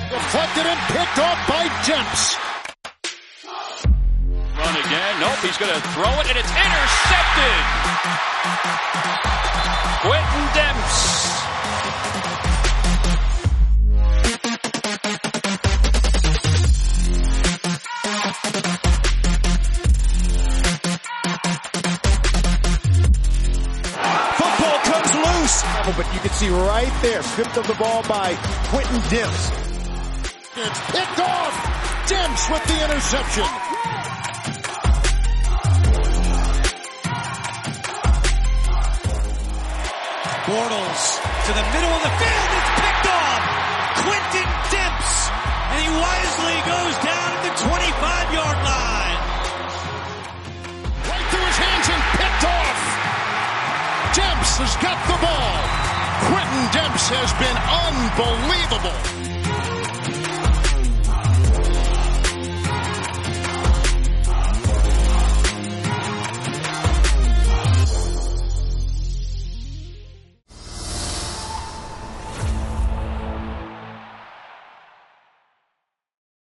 Deflected and picked off by Demps. Run again. Nope, he's going to throw it, and it's intercepted. Quentin Demps. Football comes loose. But you can see right there, stripped of the ball by Quentin Demps. It's picked off. Demps with the interception. Bortles to the middle of the field. It's picked off. Quentin Demps. And he wisely goes down at the 25-yard line. Right through his hands and picked off. Demps has got the ball. Quentin Demps has been unbelievable.